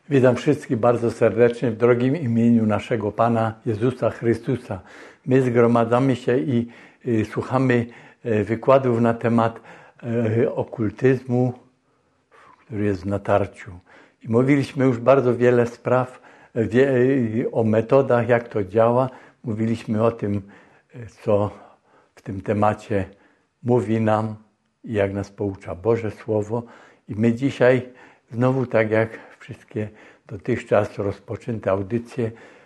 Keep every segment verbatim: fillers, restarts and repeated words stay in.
Witam wszystkich bardzo serdecznie w drogim imieniu naszego Pana Jezusa Chrystusa. My zgromadzamy się i y, słuchamy y, wykładów na temat y, okultyzmu, który jest w natarciu. I mówiliśmy już bardzo wiele spraw wie, y, o metodach, jak to działa. Mówiliśmy o tym, y, co w tym temacie mówi nam i jak nas poucza Boże Słowo. I my dzisiaj znowu, tak jak wszystkie dotychczas rozpoczęte audycje,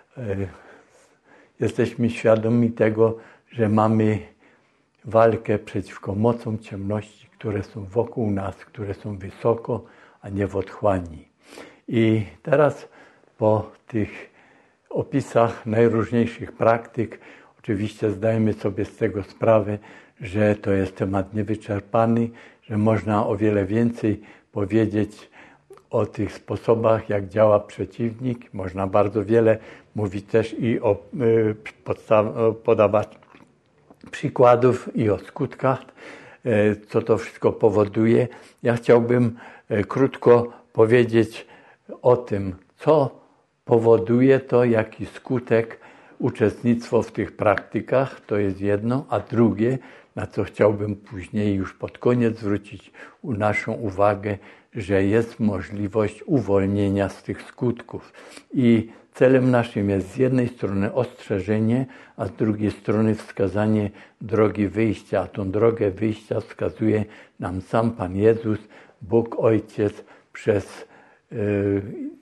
jesteśmy świadomi tego, że mamy walkę przeciwko mocom ciemności, które są wokół nas, które są wysoko, a nie w otchłani. I teraz po tych opisach najróżniejszych praktyk, oczywiście zdajemy sobie z tego sprawę, że to jest temat niewyczerpany, że można o wiele więcej powiedzieć o tych sposobach, jak działa przeciwnik. Można bardzo wiele mówić też i o, y, podstaw- podawać przykładów i o skutkach, y, co to wszystko powoduje. Ja chciałbym y, krótko powiedzieć o tym, co powoduje to, jaki skutek uczestnictwo w tych praktykach, to jest jedno, a drugie, na co chciałbym później już pod koniec zwrócić naszą uwagę, że jest możliwość uwolnienia z tych skutków. I celem naszym jest z jednej strony ostrzeżenie, a z drugiej strony wskazanie drogi wyjścia. A tą drogę wyjścia wskazuje nam sam Pan Jezus, Bóg Ojciec, przez yy,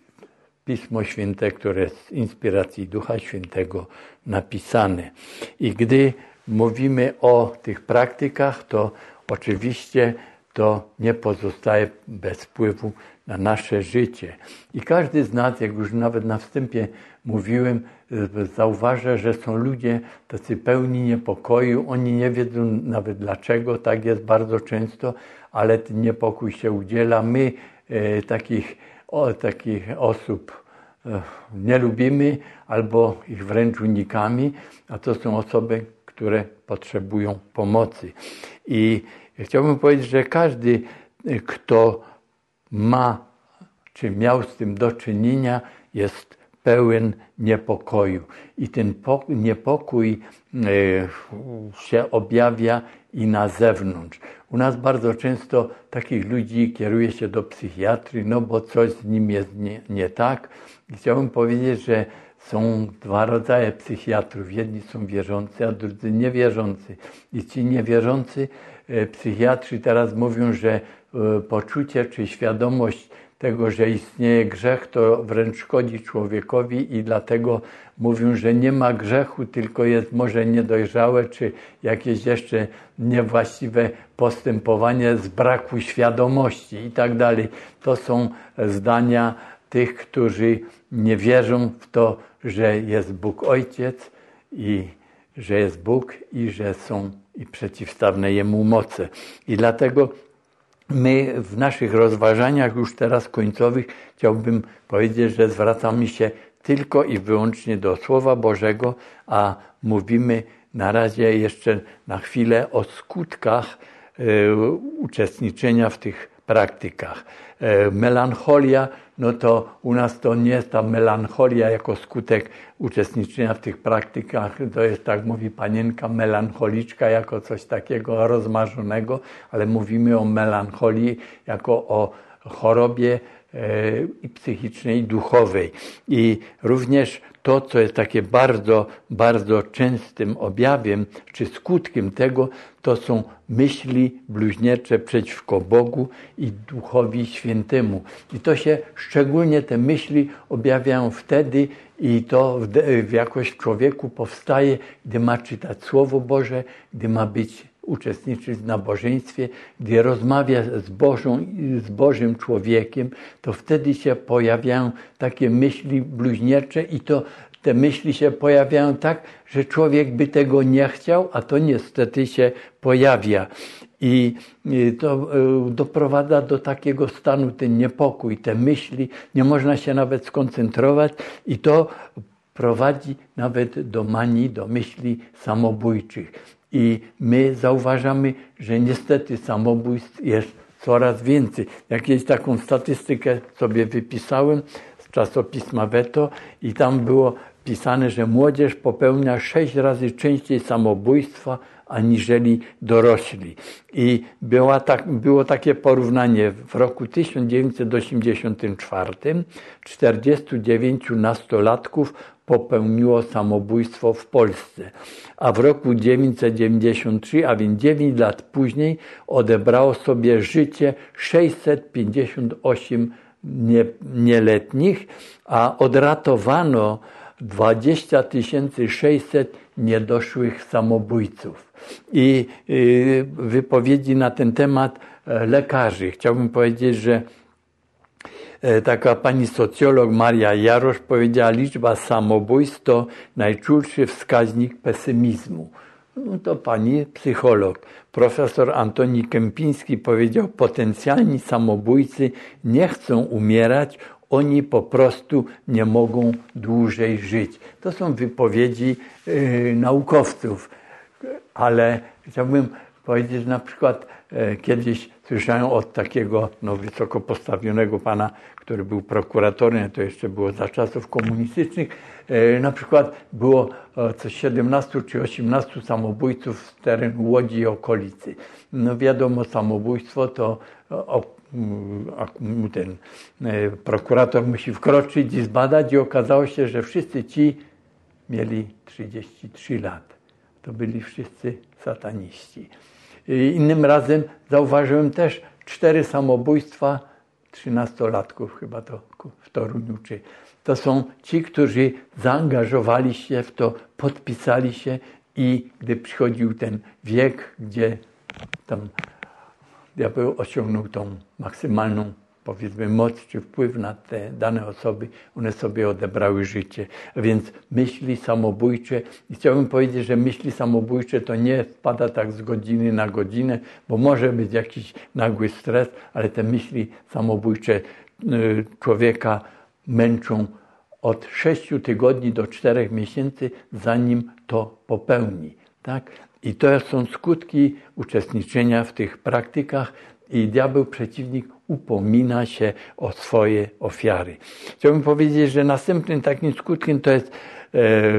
Pismo Święte, które jest z inspiracji Ducha Świętego napisane. I gdy mówimy o tych praktykach, to oczywiście to nie pozostaje bez wpływu na nasze życie. I każdy z nas, jak już nawet na wstępie mówiłem, zauważa, że są ludzie tacy pełni niepokoju. Oni nie wiedzą nawet dlaczego, tak jest bardzo często, ale ten niepokój się udziela. My e, takich, o, takich osób e, nie lubimy albo ich wręcz unikamy, a to są osoby, które potrzebują pomocy. I chciałbym powiedzieć, że każdy, kto ma, czy miał z tym do czynienia, jest pełen niepokoju. I ten niepokój się objawia i na zewnątrz. U nas bardzo często takich ludzi kieruje się do psychiatry, no bo coś z nim jest nie, nie tak. I chciałbym powiedzieć, że są dwa rodzaje psychiatrów. Jedni są wierzący, a drudzy niewierzący. I ci niewierzący psychiatrzy teraz mówią, że poczucie czy świadomość tego, że istnieje grzech, to wręcz szkodzi człowiekowi i dlatego mówią, że nie ma grzechu, tylko jest może niedojrzałe czy jakieś jeszcze niewłaściwe postępowanie z braku świadomości i tak dalej. To są zdania tych, którzy nie wierzą w to, że jest Bóg Ojciec i że jest Bóg i że są i przeciwstawne Jemu moce. I dlatego my w naszych rozważaniach już teraz końcowych chciałbym powiedzieć, że zwracamy się tylko i wyłącznie do Słowa Bożego, a mówimy na razie jeszcze na chwilę o skutkach y, uczestniczenia w tych praktykach. Y, melancholia, no to u nas to nie jest ta melancholia jako skutek uczestniczenia w tych praktykach, to jest, tak mówi panienka, melancholiczka jako coś takiego rozmarzonego, ale mówimy o melancholii jako o chorobie i psychicznej, i duchowej. I również to, co jest takie bardzo, bardzo częstym objawem, czy skutkiem tego, to są myśli bluźniercze przeciwko Bogu i Duchowi Świętemu. I to się, szczególnie te myśli objawiają wtedy i to w, w jakoś w człowieku powstaje, gdy ma czytać Słowo Boże, gdy ma być uczestniczyć w nabożeństwie, gdy rozmawia z, Bożą, z Bożym człowiekiem, to wtedy się pojawiają takie myśli bluźniercze i to te myśli się pojawiają tak, że człowiek by tego nie chciał, a to niestety się pojawia. I to doprowadza do takiego stanu, ten niepokój, te myśli, nie można się nawet skoncentrować i to prowadzi nawet do manii, do myśli samobójczych. I my zauważamy, że niestety samobójstw jest coraz więcej. Jakieś taką statystykę sobie wypisałem, czasopisma Veto i tam było pisane, że młodzież popełnia sześć razy częściej samobójstwa aniżeli dorośli. I była tak, było takie porównanie. W roku tysiąc dziewięćset osiemdziesiątym czwartym czterdziestu dziewięciu nastolatków popełniło samobójstwo w Polsce, a w roku tysiąc dziewięćset dziewięćdziesiątym trzecim, a więc dziewięć lat później, odebrało sobie życie sześćset pięćdziesiąt osiem nie, nieletnich, a odratowano dwadzieścia tysięcy sześćset niedoszłych samobójców. I y, wypowiedzi na ten temat lekarzy. Chciałbym powiedzieć, że taka pani socjolog Maria Jarosz powiedziała, liczba samobójstw to najczulszy wskaźnik pesymizmu. No to pani psycholog. Profesor Antoni Kępiński powiedział, potencjalni samobójcy nie chcą umierać, oni po prostu nie mogą dłużej żyć. To są wypowiedzi yy, naukowców, ale chciałbym powiedzieć, że na przykład e, kiedyś słyszałem od takiego no, wysoko postawionego pana, który był prokuratorem, to jeszcze było za czasów komunistycznych, e, na przykład było e, coś siedemnastu czy osiemnastu samobójców z terenu Łodzi i okolicy. No wiadomo, samobójstwo to o, ten e, prokurator musi wkroczyć i zbadać i okazało się, że wszyscy ci mieli trzydzieści trzy lata. To byli wszyscy sataniści. Innym razem zauważyłem też cztery samobójstwa trzynastolatków, chyba to w Toruniu. Czy to są ci, którzy zaangażowali się w to, podpisali się i gdy przychodził ten wiek, gdzie tam diabeł osiągnął tą maksymalną, powiedzmy, moc czy wpływ na te dane osoby, one sobie odebrały życie. A więc myśli samobójcze, i chciałbym powiedzieć, że myśli samobójcze to nie spada tak z godziny na godzinę, bo może być jakiś nagły stres, ale te myśli samobójcze człowieka męczą od sześciu tygodni do czterech miesięcy, zanim to popełni. Tak? I to są skutki uczestniczenia w tych praktykach i diabeł, przeciwnik, upomina się o swoje ofiary. Chciałbym powiedzieć, że następnym takim skutkiem to jest e,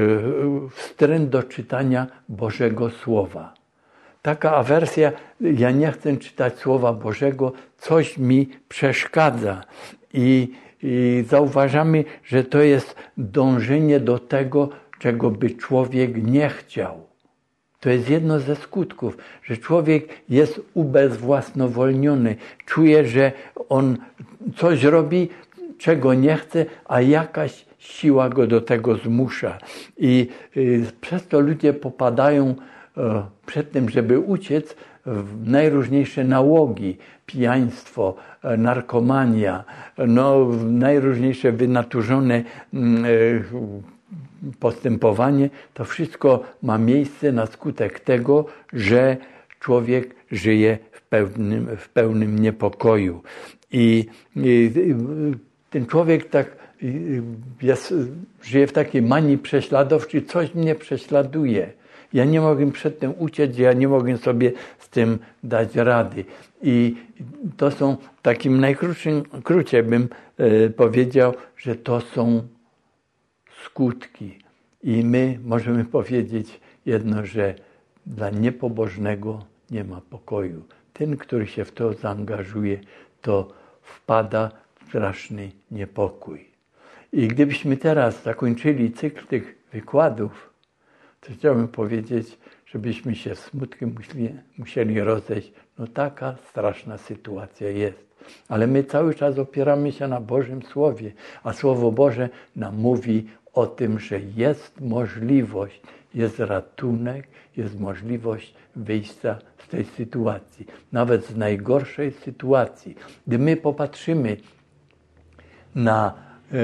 wstręt do czytania Bożego Słowa. Taka awersja, ja nie chcę czytać Słowa Bożego, coś mi przeszkadza. I, i zauważamy, że to jest dążenie do tego, czego by człowiek nie chciał. To jest jedno ze skutków, że człowiek jest ubezwłasnowolniony, czuje, że on coś robi, czego nie chce, a jakaś siła go do tego zmusza. I y, przez to ludzie popadają y, przed tym, żeby uciec, w najróżniejsze nałogi, pijaństwo, y, narkomania, no, najróżniejsze wynaturzone y, postępowanie, to wszystko ma miejsce na skutek tego, że człowiek żyje w pełnym, w pełnym niepokoju. I, i ten człowiek tak jest, żyje w takiej manii prześladowczej, coś mnie prześladuje. Ja nie mogę przed tym uciec, ja nie mogę sobie z tym dać rady. I to są, w takim najkrótszym skrócie bym e, powiedział, że to są skutki. I my możemy powiedzieć jedno, że dla niepobożnego nie ma pokoju. Ten, który się w to zaangażuje, to wpada w straszny niepokój. I gdybyśmy teraz zakończyli cykl tych wykładów, to chciałbym powiedzieć, żebyśmy się z smutkiem musieli, musieli rozejść. No taka straszna sytuacja jest. Ale my cały czas opieramy się na Bożym Słowie, a Słowo Boże nam mówi o tym, że jest możliwość, jest ratunek, jest możliwość wyjścia z tej sytuacji, nawet z najgorszej sytuacji. Gdy my popatrzymy na e,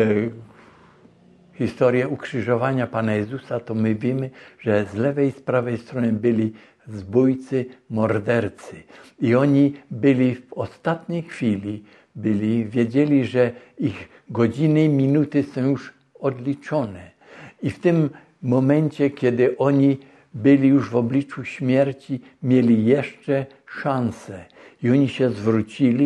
historię ukrzyżowania Pana Jezusa, to my wiemy, że z lewej i z prawej strony byli zbójcy, mordercy. I oni byli w ostatniej chwili, byli, wiedzieli, że ich godziny i minuty są już odliczone. I w tym momencie, kiedy oni byli już w obliczu śmierci, mieli jeszcze szansę. I oni się zwrócili,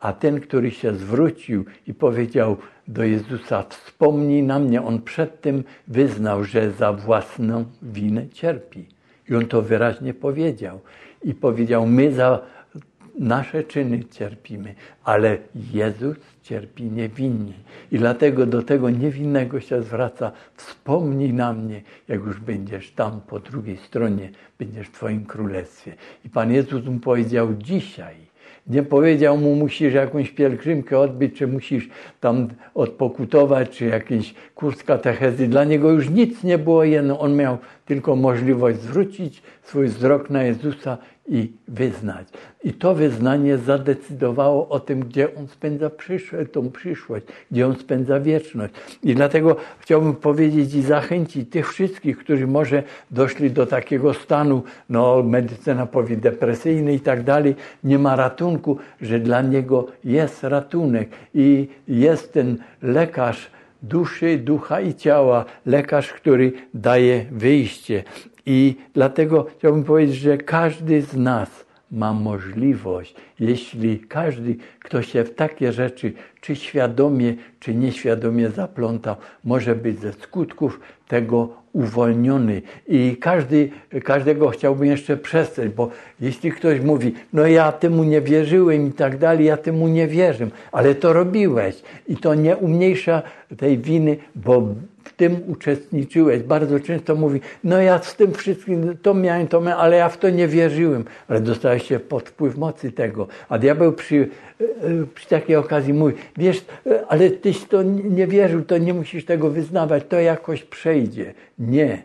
A ten, który się zwrócił i powiedział do Jezusa, wspomnij na mnie, on przedtem wyznał, że za własną winę cierpi. I on to wyraźnie powiedział. I powiedział, my za nasze czyny cierpimy, ale Jezus cierpi niewinnie. I dlatego do tego niewinnego się zwraca, wspomnij na mnie, jak już będziesz tam po drugiej stronie, będziesz w Twoim królestwie. I Pan Jezus mu powiedział dzisiaj. Nie powiedział mu, musisz jakąś pielgrzymkę odbyć, czy musisz tam odpokutować, czy jakiś kurs katechezy. Dla niego już nic nie było jedno. On miał tylko możliwość zwrócić swój wzrok na Jezusa i wyznać. I to wyznanie zadecydowało o tym, gdzie on spędza przyszłość, tą przyszłość, gdzie on spędza wieczność. I dlatego chciałbym powiedzieć i zachęcić tych wszystkich, którzy może doszli do takiego stanu, no medycyna powie depresyjny i tak dalej, nie ma ratunku, że dla niego jest ratunek i jest ten lekarz duszy, ducha i ciała, lekarz, który daje wyjście. I dlatego chciałbym powiedzieć, że każdy z nas ma możliwość, jeśli każdy, kto się w takie rzeczy, czy świadomie, czy nieświadomie zaplątał, może być ze skutków tego uwolniony. I każdy, każdego chciałbym jeszcze przestrzec, bo jeśli ktoś mówi, no ja temu nie wierzyłem i tak dalej, ja temu nie wierzę, ale to robiłeś i to nie umniejsza tej winy, bo w tym uczestniczyłeś. Bardzo często mówi, no ja z tym wszystkim, to miałem, to miałem, ale ja w to nie wierzyłem. Ale dostałeś się pod wpływ mocy tego. A diabeł przy, przy takiej okazji mówi, wiesz, ale tyś to nie wierzył, to nie musisz tego wyznawać, to jakoś przejdzie. Nie.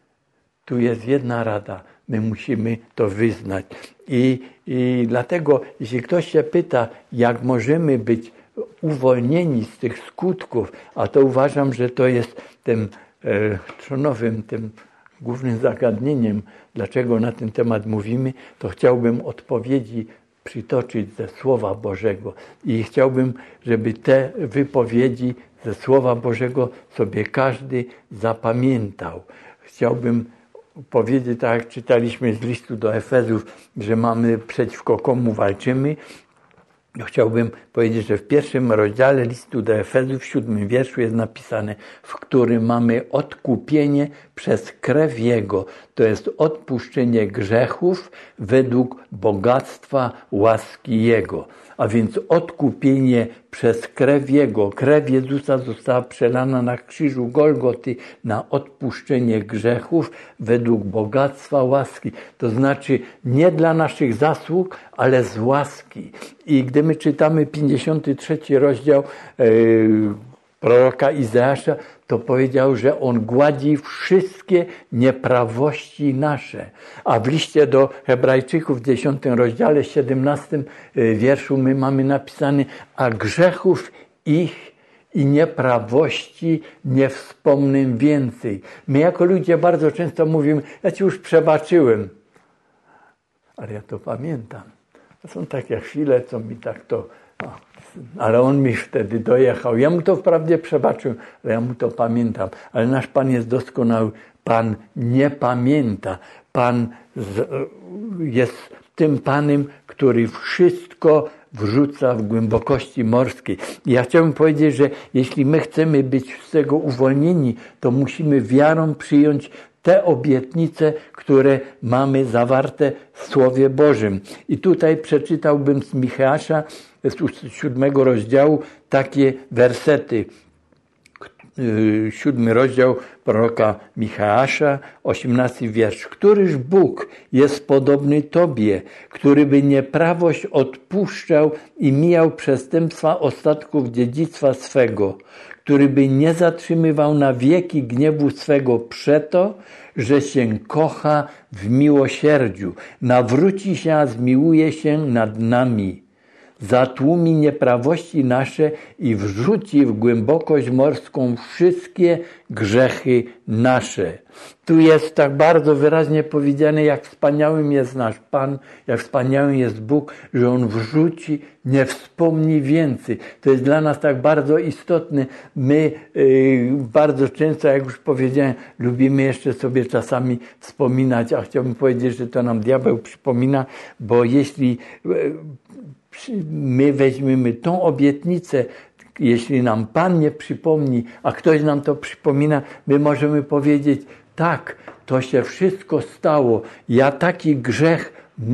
Tu jest jedna rada. My musimy to wyznać. I, i dlatego, jeśli ktoś się pyta, jak możemy być uwolnieni z tych skutków, a to uważam, że to jest tym e, trzonowym, tym głównym zagadnieniem, dlaczego na ten temat mówimy, to chciałbym odpowiedzi przytoczyć ze Słowa Bożego. I chciałbym, żeby te wypowiedzi ze Słowa Bożego sobie każdy zapamiętał. Chciałbym powiedzieć, tak jak czytaliśmy z listu do Efezów, że mamy przeciwko komu walczymy. Chciałbym powiedzieć, że w pierwszym rozdziale listu do Efezów, w siódmym wierszu jest napisane, w którym mamy odkupienie przez krew Jego. To jest odpuszczenie grzechów według bogactwa łaski Jego. A więc odkupienie przez krew Jego. Krew Jezusa została przelana na krzyżu Golgoty na odpuszczenie grzechów według bogactwa łaski. To znaczy nie dla naszych zasług, ale z łaski. I gdy my czytamy pięćdziesiąty trzeci rozdział yy, proroka Izajasza, to powiedział, że on gładzi wszystkie nieprawości nasze. A w liście do Hebrajczyków w dziesiątym rozdziale, siedemnastym wierszu my mamy napisane, a grzechów ich i nieprawości nie wspomnę więcej. My jako ludzie bardzo często mówimy, ja ci już przebaczyłem. Ale ja to pamiętam. To są takie chwile, co mi tak to... O, ale on mi wtedy dojechał. Ja mu to wprawdzie przebaczyłem, ale ja mu to pamiętam. Ale nasz Pan jest doskonały. Pan nie pamięta. Pan z, jest tym Panem, który wszystko wrzuca w głębokości morskiej. I ja chciałbym powiedzieć, że jeśli my chcemy być z tego uwolnieni, to musimy wiarą przyjąć te obietnice, które mamy zawarte w Słowie Bożym. I tutaj przeczytałbym z Micheasza, z siódmego rozdziału, takie wersety. Siódmy rozdział proroka Micheasza, osiemnasty wiersz. Któryż Bóg jest podobny Tobie, który by nieprawość odpuszczał i mijał przestępstwa ostatków dziedzictwa swego, który by nie zatrzymywał na wieki gniewu swego przeto, że się kocha w miłosierdziu, nawróci się, a zmiłuje się nad nami, zatłumi nieprawości nasze i wrzuci w głębokość morską wszystkie grzechy nasze. Tu jest tak bardzo wyraźnie powiedziane, jak wspaniałym jest nasz Pan, jak wspaniałym jest Bóg, że On wrzuci, nie wspomni więcej. To jest dla nas tak bardzo istotne. My yy, bardzo często, jak już powiedziałem, lubimy jeszcze sobie czasami wspominać, a chciałbym powiedzieć, że to nam diabeł przypomina, bo jeśli yy, my weźmiemy tą obietnicę, jeśli nam Pan nie przypomni, a ktoś nam to przypomina, my możemy powiedzieć, tak, to się wszystko stało. Ja taki grzech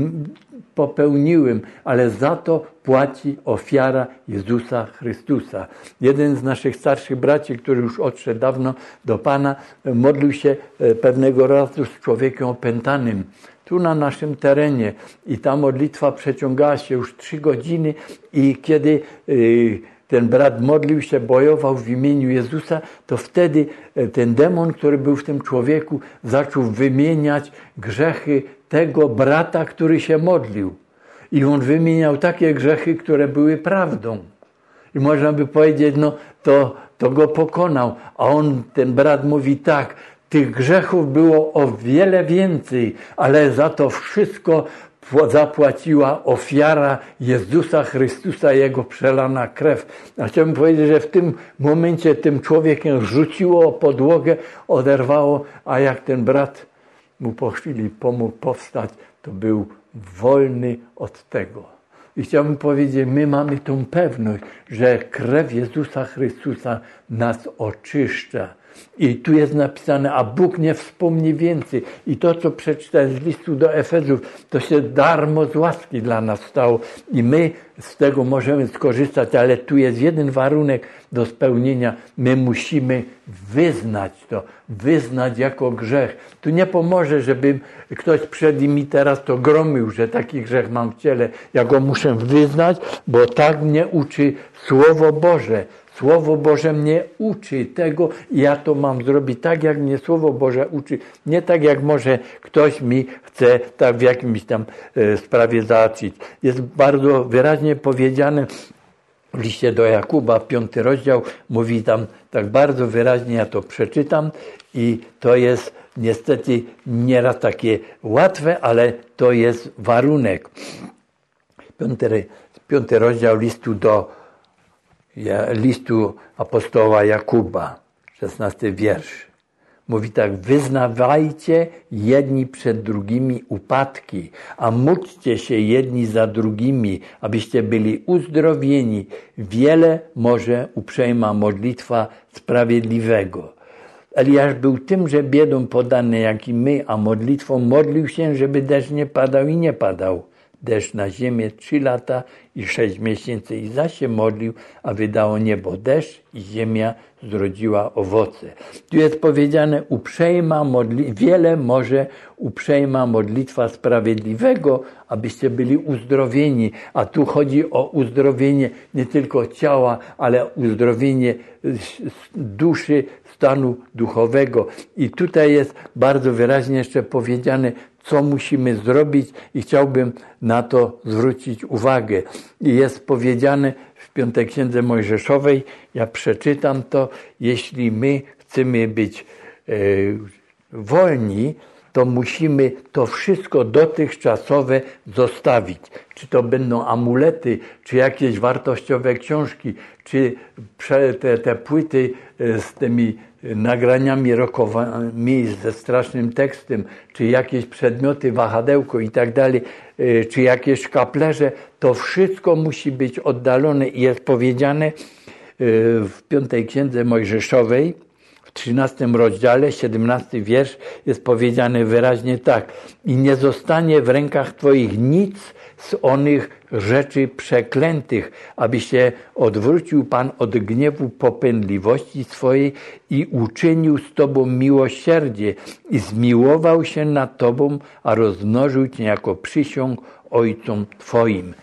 popełniłem, ale za to płaci ofiara Jezusa Chrystusa. Jeden z naszych starszych braci, który już odszedł dawno do Pana, modlił się pewnego razu z człowiekiem opętanym, tu na naszym terenie, i ta modlitwa przeciągała się już trzy godziny i kiedy yy, ten brat modlił się, bojował w imieniu Jezusa, to wtedy ten demon, który był w tym człowieku, zaczął wymieniać grzechy tego brata, który się modlił. I on wymieniał takie grzechy, które były prawdą. I można by powiedzieć, no to, to go pokonał. A on, ten brat mówi tak, tych grzechów było o wiele więcej, ale za to wszystko zapłaciła ofiara Jezusa Chrystusa, Jego przelana krew. A chciałbym powiedzieć, że w tym momencie tym człowiekiem rzuciło o podłogę, oderwało, a jak ten brat mu po chwili pomógł powstać, to był wolny od tego. I chciałbym powiedzieć, my mamy tą pewność, że krew Jezusa Chrystusa nas oczyszcza. I tu jest napisane, a Bóg nie wspomni więcej. I to, co przeczytałem z listu do Efezów, to się darmo z łaski dla nas stało. I my z tego możemy skorzystać, ale tu jest jeden warunek do spełnienia. My musimy wyznać to, wyznać jako grzech. Tu nie pomoże, żeby ktoś przed mi teraz to gromił, że taki grzech mam w ciele. Ja go muszę wyznać, bo tak mnie uczy Słowo Boże. Słowo Boże mnie uczy tego i ja to mam zrobić tak, jak mnie Słowo Boże uczy. Nie tak, jak może ktoś mi chce tak w jakimś tam e, sprawie załatwić. Jest bardzo wyraźnie powiedziane w liście do Jakuba, piąty rozdział, mówi tam tak bardzo wyraźnie, ja to przeczytam i to jest niestety nieraz takie łatwe, ale to jest warunek. Piąty, piąty rozdział listu do listu apostoła Jakuba, szesnasty wiersz. Mówi tak, wyznawajcie jedni przed drugimi upadki, a módlcie się jedni za drugimi, abyście byli uzdrowieni. Wiele może uprzejma modlitwa sprawiedliwego. Eliasz był tymże biedą podany, jak i my, a modlitwą modlił się, żeby deszcz nie padał i nie padał. Deszcz na ziemię trzy lata i sześć miesięcy i zaś się modlił, a wydało niebo deszcz i ziemia zrodziła owoce. Tu jest powiedziane uprzejma modli- wiele może uprzejma modlitwa sprawiedliwego, abyście byli uzdrowieni. A tu chodzi o uzdrowienie nie tylko ciała, ale uzdrowienie duszy, stanu duchowego. I tutaj jest bardzo wyraźnie jeszcze powiedziane, co musimy zrobić i chciałbym na to zwrócić uwagę. I jest powiedziane w piątej Księdze Mojżeszowej, ja przeczytam to, jeśli my chcemy być e, wolni, to musimy to wszystko dotychczasowe zostawić. Czy to będą amulety, czy jakieś wartościowe książki, czy te, te płyty z tymi nagraniami rockowami ze strasznym tekstem, czy jakieś przedmioty, wahadełko i tak dalej, czy jakieś szkaplerze, to wszystko musi być oddalone i jest powiedziane w piątej Księdze Mojżeszowej, w trzynastym rozdziale, siedemnasty wiersz, jest powiedziane wyraźnie tak. I nie zostanie w rękach Twoich nic z onych rzeczy przeklętych, aby się odwrócił Pan od gniewu popędliwości swojej i uczynił z Tobą miłosierdzie i zmiłował się nad Tobą, a rozmnożył Cię jako przysiąg Ojcom Twoim.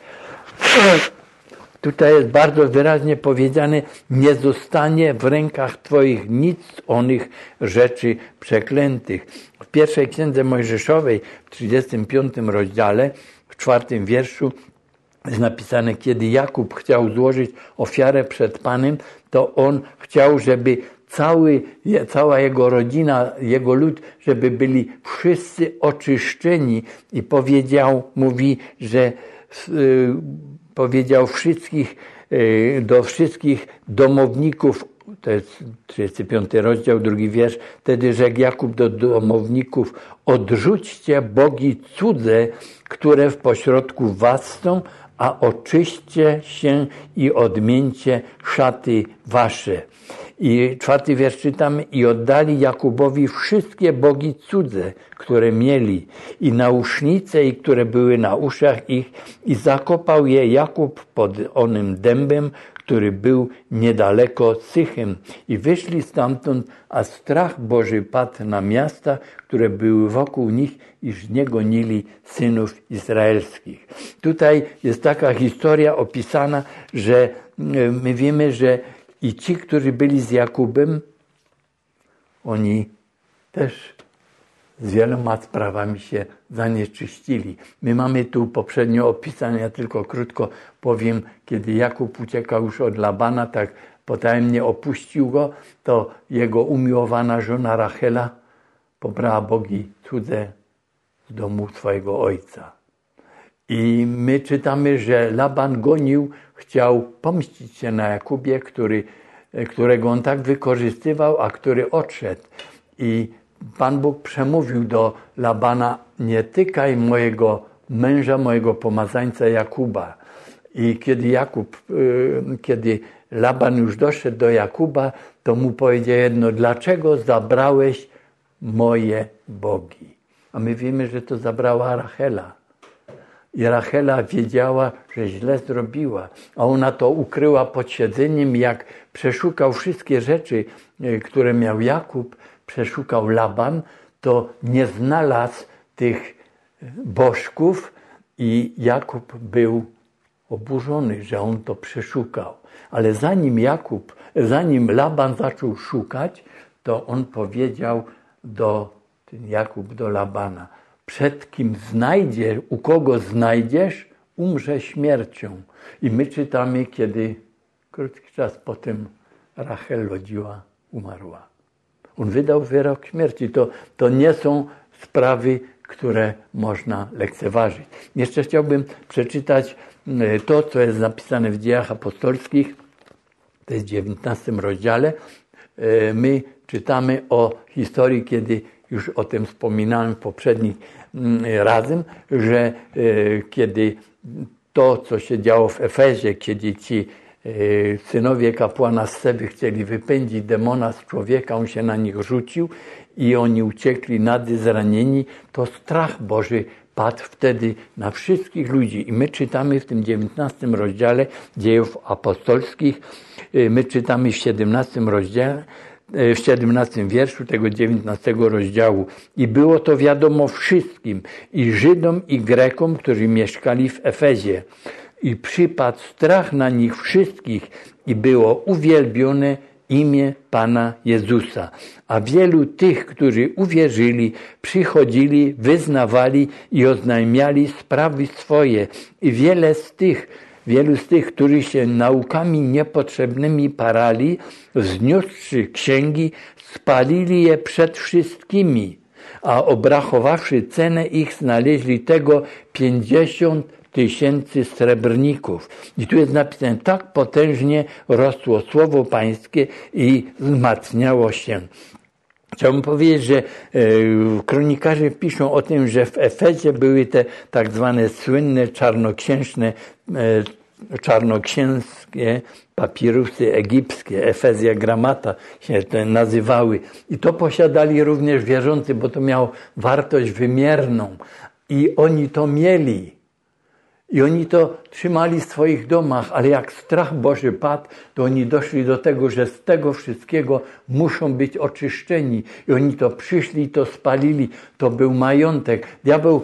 Tutaj jest bardzo wyraźnie powiedziane, nie zostanie w rękach Twoich nic z onych rzeczy przeklętych. W pierwszej Księdze Mojżeszowej, w trzydziestym piątym rozdziale, w czwartym wierszu jest napisane, kiedy Jakub chciał złożyć ofiarę przed Panem, to on chciał, żeby cały, cała jego rodzina, jego lud, żeby byli wszyscy oczyszczeni i powiedział, mówi, że yy, powiedział wszystkich, do wszystkich domowników, to jest trzydziesty piąty rozdział, drugi wiersz, wtedy rzekł Jakub do domowników, odrzućcie bogi cudze, które w pośrodku was są, a oczyście się i odmieńcie szaty wasze. I czwarty wiersz czytamy: i oddali Jakubowi wszystkie bogi cudze, które mieli, i nausznice, i które były na uszach ich, i zakopał je Jakub pod onym dębem, który był niedaleko Sychem. I wyszli stamtąd, a strach Boży padł na miasta, które były wokół nich, iż nie gonili synów izraelskich. Tutaj jest taka historia opisana, że my wiemy, że i ci, którzy byli z Jakubem, oni też z wieloma sprawami się zanieczyścili. My mamy tu poprzednio opisane, ja tylko krótko powiem, kiedy Jakub uciekał już od Labana, tak potajemnie opuścił go, to jego umiłowana żona Rachela pobrała bogi cudze z domu swojego ojca. I my czytamy, że Laban gonił, chciał pomścić się na Jakubie, który, którego on tak wykorzystywał, a który odszedł. I Pan Bóg przemówił do Labana: nie tykaj mojego męża, mojego pomazańca Jakuba. I kiedy Jakub, kiedy Laban już doszedł do Jakuba, to mu powiedział jedno: dlaczego zabrałeś moje bogi? A my wiemy, że to zabrała Rachela. I Rachela wiedziała, że źle zrobiła, a ona to ukryła pod siedzeniem. Jak przeszukał wszystkie rzeczy, które miał Jakub, przeszukał Laban, to nie znalazł tych bożków i Jakub był oburzony, że on to przeszukał. Ale zanim Jakub, zanim Laban zaczął szukać, to on powiedział do, ten Jakub do Labana: przed kim znajdziesz, u kogo znajdziesz, umrze śmiercią. I my czytamy, kiedy krótki czas potem Rachel rodziła, umarła. On wydał wyrok śmierci. To, to nie są sprawy, które można lekceważyć. Jeszcze chciałbym przeczytać to, co jest napisane w Dziejach Apostolskich. To jest w dziewiętnastym rozdziale. My czytamy o historii, kiedy już o tym wspominałem poprzednim razem, że kiedy to, co się działo w Efezie, kiedy ci synowie kapłana z Seby chcieli wypędzić demona z człowieka, on się na nich rzucił i oni uciekli nady zranieni, to strach Boży padł wtedy na wszystkich ludzi. I my czytamy w tym dziewiętnastym rozdziale Dziejów Apostolskich, my czytamy w siedemnastym rozdziale, w siedemnastym wierszu tego dziewiętnastego rozdziału: i było to wiadomo wszystkim, i Żydom, i Grekom, którzy mieszkali w Efezie. I przypadł strach na nich wszystkich i było uwielbione imię Pana Jezusa. A wielu tych, którzy uwierzyli, przychodzili, wyznawali i oznajmiali sprawy swoje. I wiele z tych, wielu z tych, którzy się naukami niepotrzebnymi parali, wzniósłszy księgi, spalili je przed wszystkimi, a obrachowawszy cenę ich, znaleźli tego pięćdziesiąt tysięcy srebrników. I tu jest napisane: tak potężnie rosło słowo pańskie i wzmacniało się. Chciałbym powiedzieć, że e, kronikarze piszą o tym, że w Efezie były te tak zwane słynne czarnoksiężne, e, czarnoksięskie papirusy egipskie, Efezja Gramata się te nazywały. I to posiadali również wierzący, bo to miało wartość wymierną. I oni to mieli. I oni to trzymali w swoich domach, ale jak strach Boży padł, to oni doszli do tego, że z tego wszystkiego muszą być oczyszczeni. I oni to przyszli i to spalili. To był majątek. Diabeł,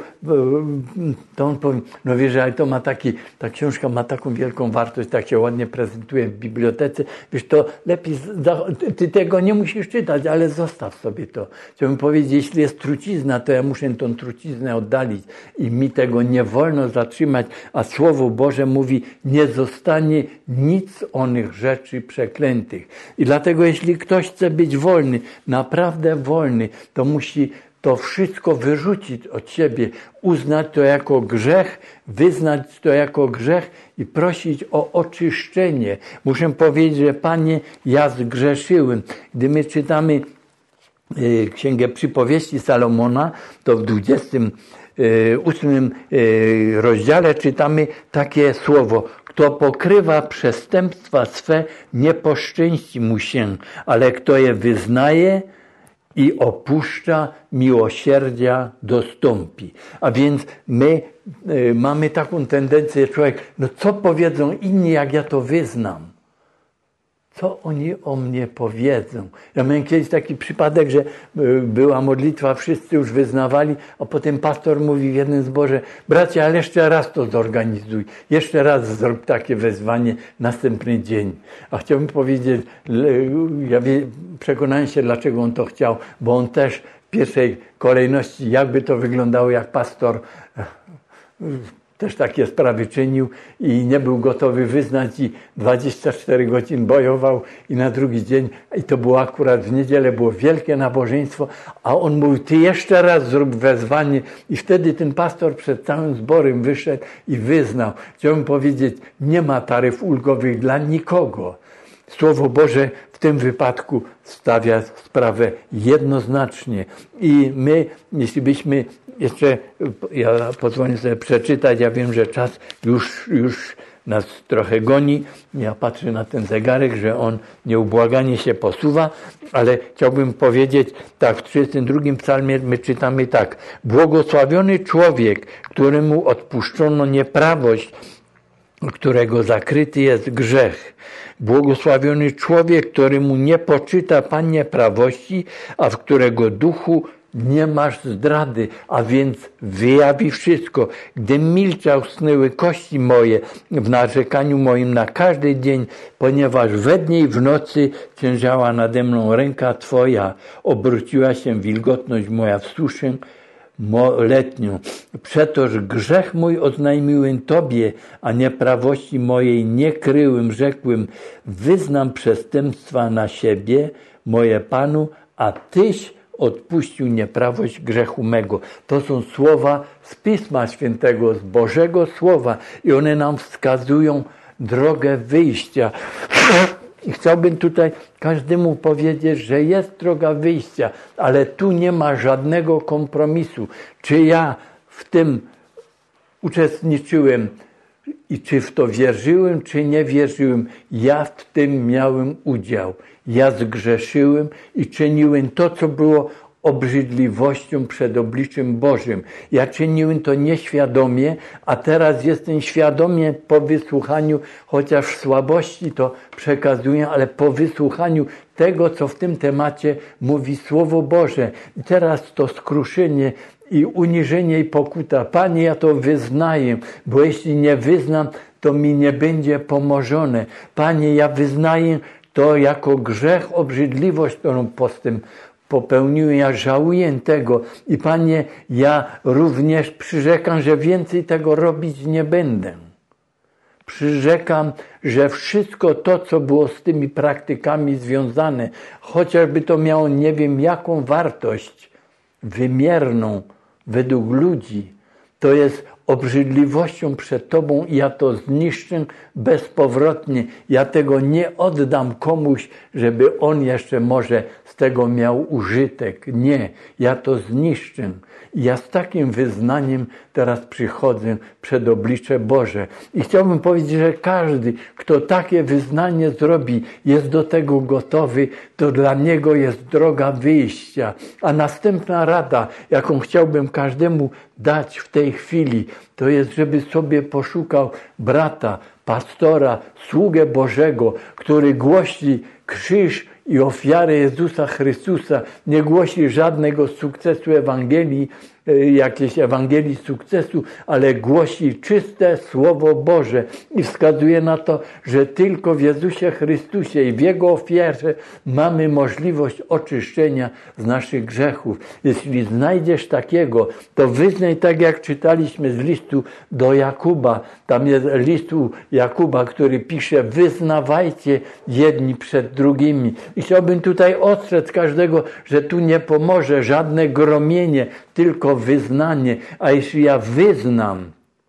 to on powie, no wiesz, ale to ma taki, ta książka ma taką wielką wartość, tak się ładnie prezentuje w bibliotece. Wiesz, to lepiej, ty tego nie musisz czytać, ale zostaw sobie to. Chciałbym powiedzieć, jeśli jest trucizna, to ja muszę tą truciznę oddalić i mi tego nie wolno zatrzymać, a Słowo Boże mówi: nie zostanie nic onych rzeczy przeklętych. I dlatego jeśli ktoś chce być wolny, naprawdę wolny, to musi to wszystko wyrzucić od siebie, uznać to jako grzech, wyznać to jako grzech i prosić o oczyszczenie. Muszę powiedzieć, że Panie, ja zgrzeszyłem. Gdy my czytamy Księgę Przypowieści Salomona, to w dwudziestym ósmym rozdziale czytamy takie słowo: kto pokrywa przestępstwa swe, nie poszczęści mu się, ale kto je wyznaje i opuszcza, miłosierdzia dostąpi. A więc my y, mamy taką tendencję, człowiek, no co powiedzą inni, jak ja to wyznam? Co oni o mnie powiedzą? Ja miałem kiedyś taki przypadek, że była modlitwa, wszyscy już wyznawali, a potem pastor mówi w jednym zborze: bracia, ale jeszcze raz to zorganizuj, jeszcze raz zrób takie wezwanie następny dzień. A chciałbym powiedzieć, ja przekonałem się, dlaczego on to chciał, bo on też w pierwszej kolejności, jakby to wyglądało, jak pastor też takie sprawy czynił i nie był gotowy wyznać i dwadzieścia cztery godzin bojował i na drugi dzień, i to było akurat w niedzielę, było wielkie nabożeństwo, a on mówił: ty jeszcze raz zrób wezwanie, i wtedy ten pastor przed całym zborem wyszedł i wyznał. Chciałbym powiedzieć, nie ma taryf ulgowych dla nikogo. Słowo Boże w tym wypadku stawia sprawę jednoznacznie i my, jeśli byśmy jeszcze, ja pozwolę sobie przeczytać, ja wiem, że czas już, już nas trochę goni, ja patrzę na ten zegarek, że on nieubłaganie się posuwa, ale chciałbym powiedzieć tak, w trzydziestym drugim psalmie my czytamy tak: błogosławiony człowiek, któremu odpuszczono nieprawość, którego zakryty jest grzech. Błogosławiony człowiek, któremu nie poczyta Pan nieprawości, a w którego duchu nie masz zdrady, a więc wyjawi wszystko. Gdy milczał, snyły kości moje w narzekaniu moim na każdy dzień, ponieważ we dnie i w nocy ciężała nade mną ręka Twoja, obróciła się wilgotność moja w suszę letnią. Przetoż grzech mój oznajmiłem Tobie, a nieprawości mojej nie kryłem, rzekłem: wyznam przestępstwa na siebie, moje Panu, a Tyś odpuścił nieprawość grzechu mego. To są słowa z Pisma Świętego, z Bożego Słowa, i one nam wskazują drogę wyjścia. I chciałbym tutaj każdemu powiedzieć, że jest droga wyjścia, ale tu nie ma żadnego kompromisu. Czy ja w tym uczestniczyłem i czy w to wierzyłem, czy nie wierzyłem, ja w tym miałem udział. Ja zgrzeszyłem i czyniłem to, co było obrzydliwością przed obliczem Bożym. Ja czyniłem to nieświadomie, a teraz jestem świadomie po wysłuchaniu, chociaż w słabości to przekazuję, ale po wysłuchaniu tego, co w tym temacie mówi Słowo Boże. I teraz to skruszenie i uniżenie i pokuta. Panie, ja to wyznaję, bo jeśli nie wyznam, to mi nie będzie pomożone. Panie, ja wyznaję to jako grzech, obrzydliwość, którą postęp popełniłem, ja żałuję tego i Panie, ja również przyrzekam, że więcej tego robić nie będę. Przyrzekam, że wszystko to, co było z tymi praktykami związane, chociażby to miało nie wiem jaką wartość wymierną według ludzi, to jest obrzydliwością przed Tobą i ja to zniszczę bezpowrotnie. Ja tego nie oddam komuś, żeby on jeszcze może z tego miał użytek. Nie, ja to zniszczę. I ja z takim wyznaniem teraz przychodzę przed oblicze Boże. I chciałbym powiedzieć, że każdy, kto takie wyznanie zrobi, jest do tego gotowy, to dla niego jest droga wyjścia. A następna rada, jaką chciałbym każdemu dać w tej chwili, to jest, żeby sobie poszukał brata, pastora, sługę Bożego, który głosi krzyż i ofiarę Jezusa Chrystusa, nie głosi żadnego sukcesu Ewangelii, jakiejś Ewangelii sukcesu, ale głosi czyste Słowo Boże i wskazuje na to, że tylko w Jezusie Chrystusie i w Jego ofierze mamy możliwość oczyszczenia z naszych grzechów. Jeśli znajdziesz takiego, to wyznaj, tak jak czytaliśmy z listu do Jakuba. Tam jest listu Jakuba, który pisze: wyznawajcie jedni przed drugimi. I chciałbym tutaj ostrzec każdego, że tu nie pomoże żadne gromienie, tylko wyznanie. A jeśli ja wyznam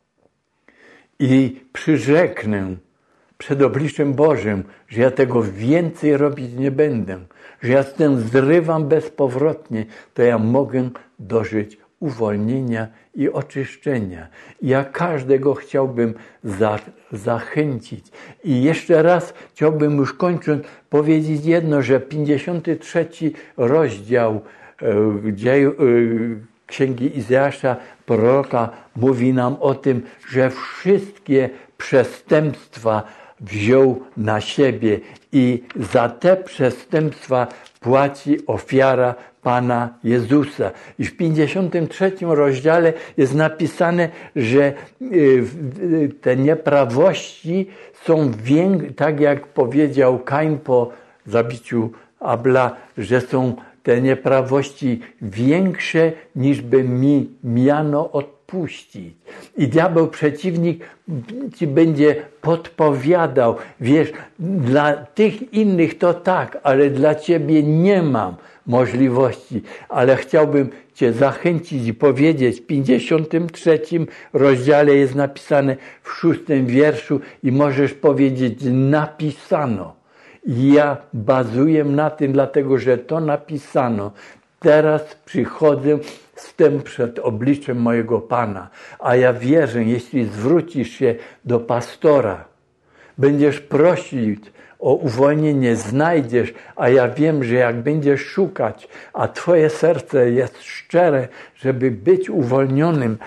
i przyrzeknę przed obliczem Bożym, że ja tego więcej robić nie będę, że ja z tym zrywam bezpowrotnie, to ja mogę dożyć uwolnienia i oczyszczenia. Ja każdego chciałbym za, zachęcić. I jeszcze raz chciałbym już kończąc powiedzieć jedno, że pięćdziesiąty trzeci rozdział e, dzieju, e, Księgi Izajasza, proroka, mówi nam o tym, że wszystkie przestępstwa wziął na siebie i za te przestępstwa płaci ofiara Pana Jezusa. I w pięćdziesiątym trzecim rozdziale jest napisane, że te nieprawości są większe, tak jak powiedział Kain po zabiciu Abla, że są te nieprawości większe, niż by mi miano odpuścić. I diabeł, przeciwnik, ci będzie podpowiadał, wiesz, dla tych innych to tak, ale dla ciebie nie mam możliwości. Ale chciałbym cię zachęcić i powiedzieć, w pięćdziesiątym trzecim rozdziale jest napisane w szóstym wierszu i możesz powiedzieć, napisano. Ja bazuję na tym, dlatego że to napisano. Teraz przychodzę z tym przed obliczem mojego Pana. A ja wierzę, jeśli zwrócisz się do pastora, będziesz prosić o uwolnienie, znajdziesz, a ja wiem, że jak będziesz szukać, a twoje serce jest szczere, żeby być uwolnionym.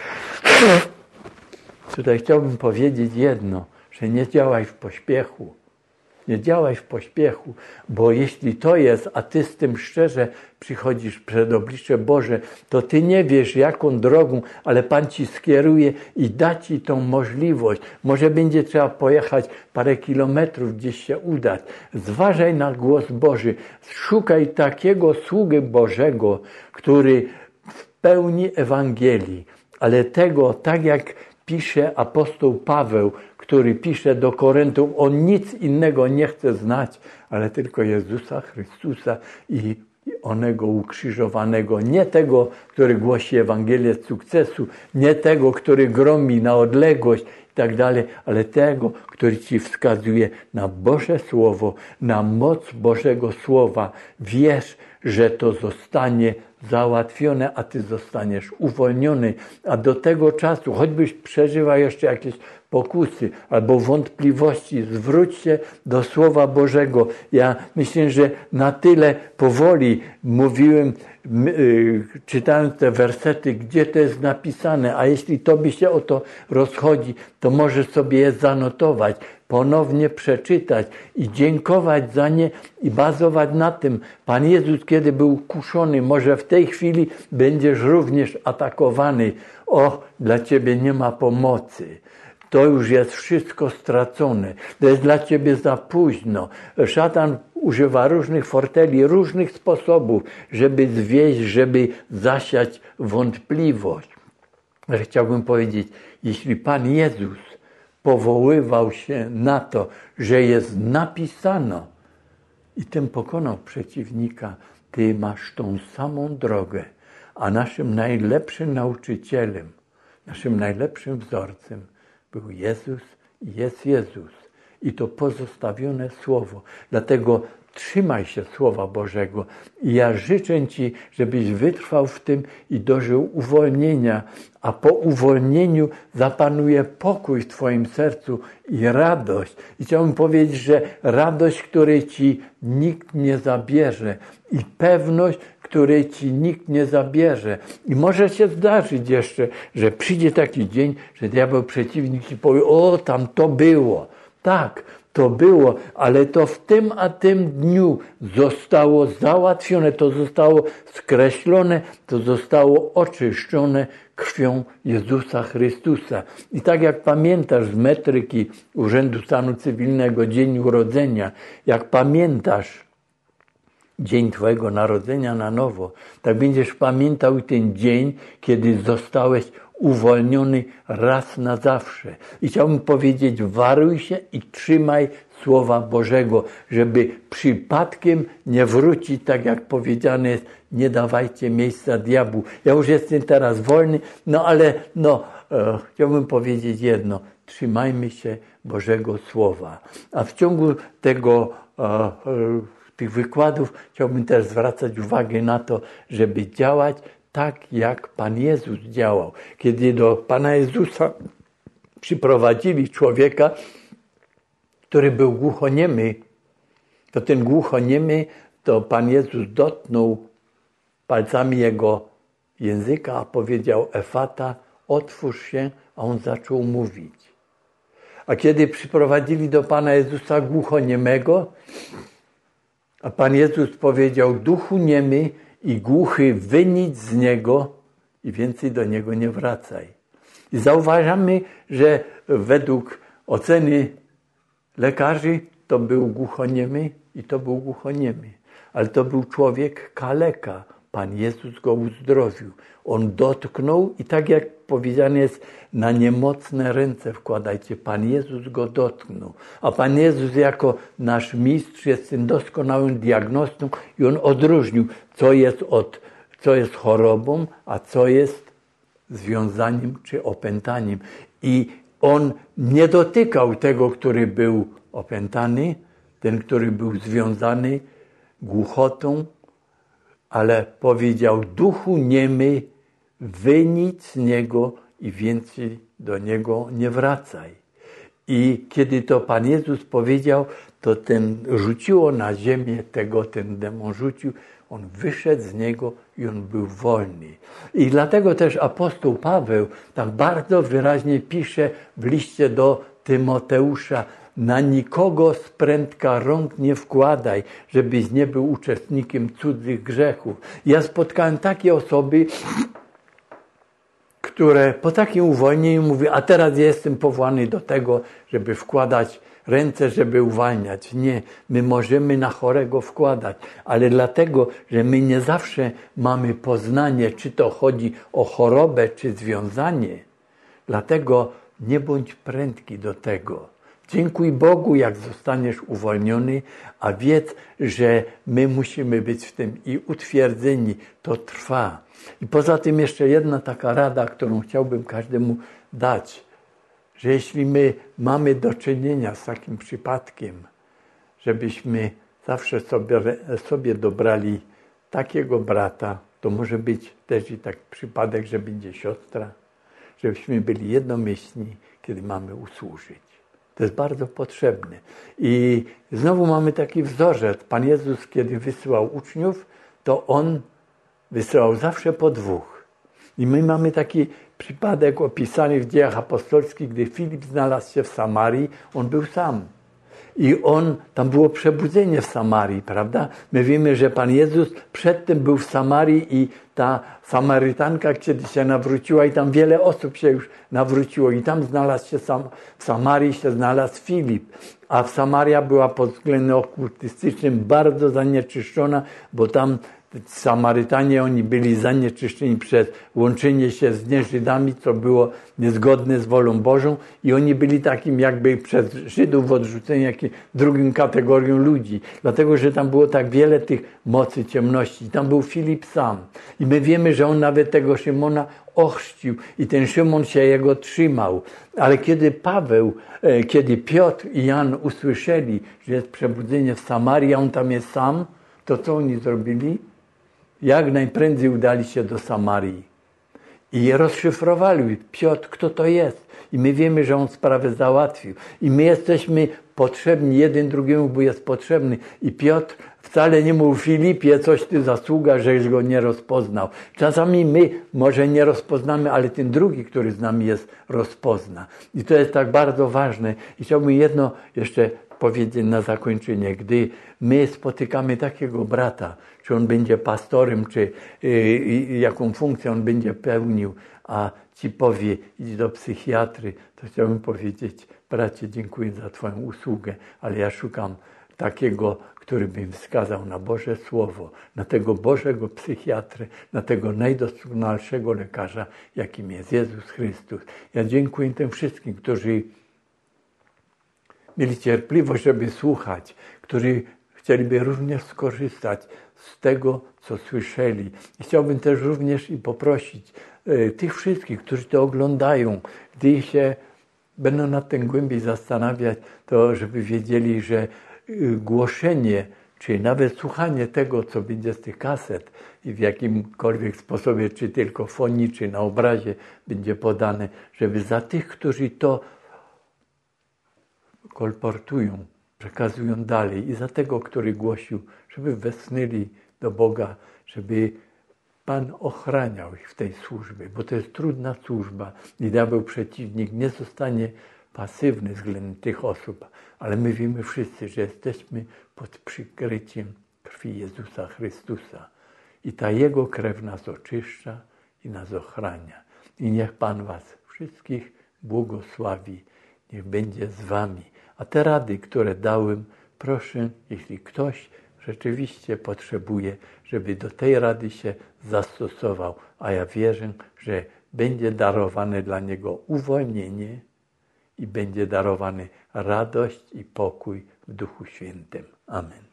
Tutaj chciałbym powiedzieć jedno, że nie działaj w pośpiechu. Nie działaj w pośpiechu, bo jeśli to jest, a ty z tym szczerze przychodzisz przed oblicze Boże, to ty nie wiesz jaką drogą, ale Pan ci skieruje i da ci tą możliwość. Może będzie trzeba pojechać parę kilometrów, gdzieś się udać. Zważaj na głos Boży. Szukaj takiego sługi Bożego, który w pełni Ewangelii, ale tego, tak jak pisze apostoł Paweł, który pisze do Koryntów, on nic innego nie chce znać, ale tylko Jezusa Chrystusa i onego ukrzyżowanego. Nie tego, który głosi Ewangelię sukcesu, nie tego, który gromi na odległość i tak dalej, ale tego, który ci wskazuje na Boże Słowo, na moc Bożego Słowa. Wiesz, że to zostanie załatwione, a ty zostaniesz uwolniony. A do tego czasu, choćbyś przeżywał jeszcze jakieś pokusy albo wątpliwości, zwróć się do Słowa Bożego. Ja myślę, że na tyle powoli mówiłem, yy, czytając te wersety, gdzie to jest napisane, a jeśli tobie się o to rozchodzi, to możesz sobie je zanotować, ponownie przeczytać i dziękować za nie i bazować na tym. Pan Jezus, kiedy był kuszony, może w tej chwili będziesz również atakowany. O, dla ciebie nie ma pomocy. To już jest wszystko stracone. To jest dla ciebie za późno. Szatan używa różnych forteli, różnych sposobów, żeby zwieść, żeby zasiać wątpliwość. Ale chciałbym powiedzieć, jeśli Pan Jezus powoływał się na to, że jest napisano i tym pokonał przeciwnika, ty masz tą samą drogę, a naszym najlepszym nauczycielem, naszym najlepszym wzorcem był Jezus i jest Jezus. I to pozostawione Słowo. Dlatego trzymaj się Słowa Bożego. I ja życzę ci, żebyś wytrwał w tym i dożył uwolnienia. A po uwolnieniu zapanuje pokój w twoim sercu i radość. I chciałbym powiedzieć, że radość, której ci nikt nie zabierze. I pewność, której ci nikt nie zabierze. I może się zdarzyć jeszcze, że przyjdzie taki dzień, że diabeł przeciwnik ci powie, o, tam to było. Tak, to było, ale to w tym a tym dniu zostało załatwione, to zostało skreślone, to zostało oczyszczone krwią Jezusa Chrystusa. I tak jak pamiętasz z metryki Urzędu Stanu Cywilnego Dzień Urodzenia, jak pamiętasz dzień twojego narodzenia na nowo, tak będziesz pamiętał ten dzień, kiedy zostałeś uwolniony raz na zawsze. I chciałbym powiedzieć, waruj się i trzymaj Słowa Bożego, żeby przypadkiem nie wrócić, tak jak powiedziane jest, nie dawajcie miejsca diabłu. Ja już jestem teraz wolny, no ale no, e, chciałbym powiedzieć jedno, trzymajmy się Bożego Słowa. A w ciągu tego e, e, tych wykładów chciałbym też zwracać uwagę na to, żeby działać tak jak Pan Jezus działał. Kiedy do Pana Jezusa przyprowadzili człowieka, który był głuchoniemy, to ten głuchoniemy, to Pan Jezus dotknął palcami jego języka, a powiedział: Efata, otwórz się, a on zaczął mówić. A kiedy przyprowadzili do Pana Jezusa głuchoniemego, a Pan Jezus powiedział: duchu niemy i głuchy, wynicz z niego i więcej do niego nie wracaj. I zauważamy, że według oceny lekarzy to był głuchoniemy i to był głuchoniemy. Ale to był człowiek kaleka. Pan Jezus go uzdrowił. On dotknął i tak jak powiedziane jest, na niemocne ręce wkładajcie. Pan Jezus go dotknął. A Pan Jezus jako nasz mistrz jest tym doskonałym diagnostą i on odróżnił, co jest, od, co jest chorobą, a co jest związaniem czy opętaniem. I on nie dotykał tego, który był opętany, ten, który był związany głuchotą, ale powiedział: duchu niemy, wynicz z niego i więcej do niego nie wracaj. I kiedy to Pan Jezus powiedział, to ten rzuciło na ziemię tego, ten demon rzucił, on wyszedł z niego i on był wolny. I dlatego też apostoł Paweł tak bardzo wyraźnie pisze w liście do Tymoteusza: na nikogo z prędka rąk nie wkładaj, żebyś nie był uczestnikiem cudzych grzechów. Ja spotkałem takie osoby, które po takim uwolnieniu mówią: a teraz ja jestem powołany do tego, żeby wkładać ręce, żeby uwalniać. Nie, my możemy na chorego wkładać, ale dlatego, że my nie zawsze mamy poznanie, czy to chodzi o chorobę, czy związanie. Dlatego nie bądź prędki do tego. Dziękuj Bogu, jak zostaniesz uwolniony, a wiedz, że my musimy być w tym i utwierdzeni. To trwa. I poza tym jeszcze jedna taka rada, którą chciałbym każdemu dać, że jeśli my mamy do czynienia z takim przypadkiem, żebyśmy zawsze sobie, sobie dobrali takiego brata, to może być też i taki przypadek, że będzie siostra, żebyśmy byli jednomyślni, kiedy mamy usłużyć. To jest bardzo potrzebne. I znowu mamy taki wzorzec. Pan Jezus, kiedy wysyłał uczniów, to On wysyłał zawsze po dwóch. I my mamy taki przypadek opisany w Dziejach Apostolskich, gdy Filip znalazł się w Samarii, on był sam. I on, tam było przebudzenie w Samarii, prawda? My wiemy, że Pan Jezus przedtem był w Samarii i ta Samarytanka kiedy się nawróciła i tam wiele osób się już nawróciło i tam znalazł się sam, w Samarii się znalazł Filip. A w Samaria była pod względem okultystycznym bardzo zanieczyszczona, bo tam Samarytanie, oni byli zanieczyszczeni przez łączenie się z nieżydami, co było niezgodne z wolą Bożą i oni byli takim jakby przez Żydów odrzuceni jakiej drugą kategorią ludzi. Dlatego, że tam było tak wiele tych mocy ciemności. Tam był Filip sam. I my wiemy, że on nawet tego Szymona ochrzcił i ten Szymon się jego trzymał. Ale kiedy Paweł, kiedy Piotr i Jan usłyszeli, że jest przebudzenie w Samarii, a on tam jest sam, to co oni zrobili? Jak najprędzej udali się do Samarii i rozszyfrowali: Piotr, kto to jest? I my wiemy, że on sprawę załatwił. I my jesteśmy potrzebni jeden drugiemu, bo jest potrzebny. I Piotr wcale nie mówił: Filipie, coś ty zasługa, żeś go nie rozpoznał. Czasami my może nie rozpoznamy, ale ten drugi, który z nami jest, rozpozna. I to jest tak bardzo ważne. I chciałbym jedno jeszcze powiedzieć na zakończenie. Gdy my spotykamy takiego brata, czy on będzie pastorem, czy y, y, jaką funkcję on będzie pełnił, a ci powie: idź do psychiatry, to chciałbym powiedzieć: bracie, dziękuję za twoją usługę, ale ja szukam takiego, który by mi wskazał na Boże Słowo, na tego Bożego psychiatrę, na tego najdoskonalszego lekarza, jakim jest Jezus Chrystus. Ja dziękuję tym wszystkim, którzy mieli cierpliwość, żeby słuchać, którzy chcieliby również skorzystać z tego, co słyszeli. I chciałbym też również i poprosić y, tych wszystkich, którzy to oglądają, gdy się będą nad tym głębiej zastanawiać, to żeby wiedzieli, że y, głoszenie czy nawet słuchanie tego, co będzie z tych kaset i w jakimkolwiek sposobie, czy tylko fonii, czy na obrazie będzie podane, żeby za tych, którzy to kolportują, przekazują dalej i za tego, który głosił, żeby wesnęli do Boga, żeby Pan ochraniał ich w tej służbie, bo to jest trudna służba i diabeł przeciwnik nie zostanie pasywny względem tych osób, ale my wiemy wszyscy, że jesteśmy pod przykryciem krwi Jezusa Chrystusa i ta Jego krew nas oczyszcza i nas ochrania. I niech Pan was wszystkich błogosławi, niech będzie z wami. A te rady, które dałem, proszę, jeśli ktoś rzeczywiście potrzebuje, żeby do tej rady się zastosował, a ja wierzę, że będzie darowane dla niego uwolnienie i będzie darowany radość i pokój w Duchu Świętym. Amen.